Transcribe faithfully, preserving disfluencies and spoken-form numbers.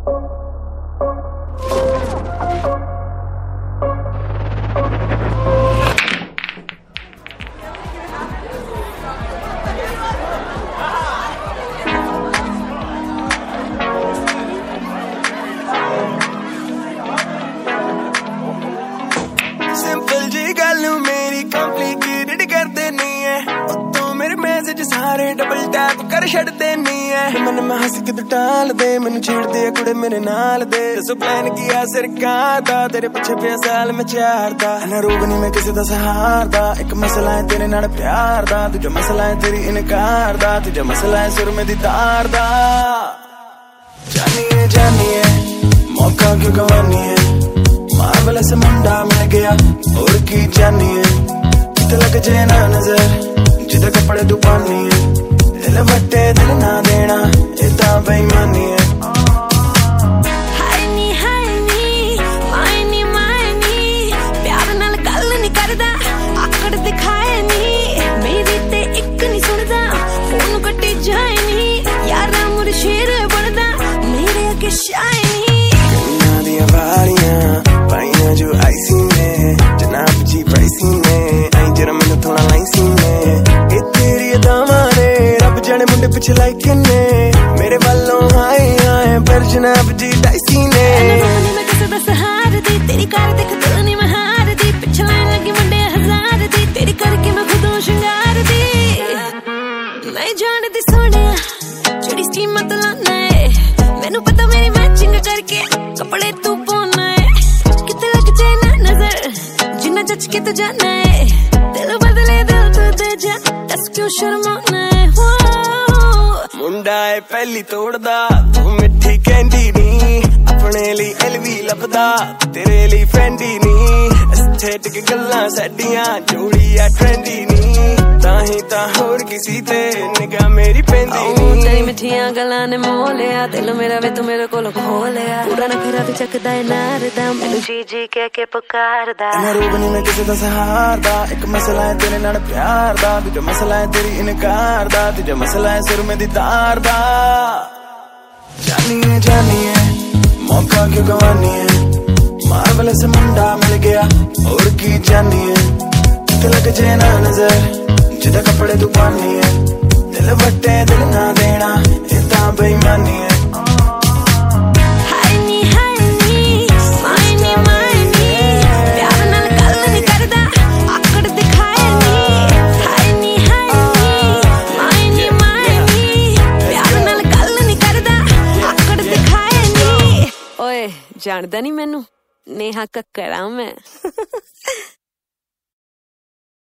Simple जी गल मेरी complicated कर देनी है, उत्तों मेरे मैसेज सारे डबल टैप कर छड़ देनी है। मन में हंस के तू टाल दे, मैनू छेड़ दे कुड़े मेरे नाल दे। सो प्लान किया सरकार दा, तेरे पीछे पे साल में चार दा। ना रोग नहीं मैं किसी दा सहार दा, एक मसला है तेरे नाल प्यार दा। तुझा मसला है तेरी इनकार दा, तुझा मसला है सुर में दी तार दा। जानिए जानिए मौका क्यों गवानी है, मार्वलस मुंडा मिल गया और की जानी है। किते लग जाए ना नजर जिदे कपड़े तू पानी है, दिल वट्टे दिल ना देना ये ता बेईमानी है। हाय नी हाय नी माय नी माय नी, प्यार नाल गल नहीं करदा आकड़ दिखाए नी। मेरी ते इक नहीं सुनदा फोन कटे जाए नी, यारा मुर शेर बनदा मेरे अगे शाए नी। कन्ना दियां वारियां पाइयां जो आईसी ने, जनाब जी प्राइसी ने आई जरा मैनू थोड़ा लाइसी ने। ए तेरी अदावां ने रब जाने मुंडे पिछे लाइक ने, मेरे वालों आए आए पर जनाब जी डाइसी ने। मैं किसे दा सहार दी, तेरी कार देख दिल नहीं मैं हार दी। पिछे लाइन लगी मुंडे हजार दी, तेरी करके मैं खुदों शंगार दी। मैं जान दी सोनिया जेड़ी स्कीम मत लाना है, मैनू पता मेरी मैचिंग करके कपड़े तू पाना है। किते लग जाए ना नजर जिन्ना जच के तू जाना है, दिल बदले दिल तू दे जा दस क्यों शर्माना है। वो मुंडा है पहली तोड़दा तू मिठी कैंडी नी, अपने लिए एलवी लभदा तेरे लिए फेंडी नी। एस्थेटिक गल्लां साडियां जोड़ी आ ट्रेंडी नी, ताही ता होर किसी ते निगाह मेरी पेंदी नी। तेरी मिठियां गल्लां ने मोह लिया, दिल मेरा वे तू मेरे कोल खो लिया। पूरा नखरा भी चकदा है नारदा, मैनू जी जी कह के पुकारदा। ना रोग नहीं मैं किसी दा सहार दा, एक मसला है तेरे नाल प्यार दा। तुझा मसला है तेरी इनकार दा, तुझा मसला है सुर में दी तार दा। जानिए जानिए मौका क्यों गवानी है, मार्वलस मुंडा मिल गया और की जानी है। किते लग जाए ना नजर जिदे कपड़े तू पानी है, दिल वट्टे दिल ना देना ये ता बेईमानी है। हाय नी हाय नी माय नी माय नी, प्यार नाल गल नहीं करदा आकड़ दिखाए नी। हाय नी हाय नी माय नी माय नी, प्यार नाल गल नहीं करदा आकड़ दिखाए नी। ओए जानदा नहीं मैनू नेहा कक्कड़ आ मैं।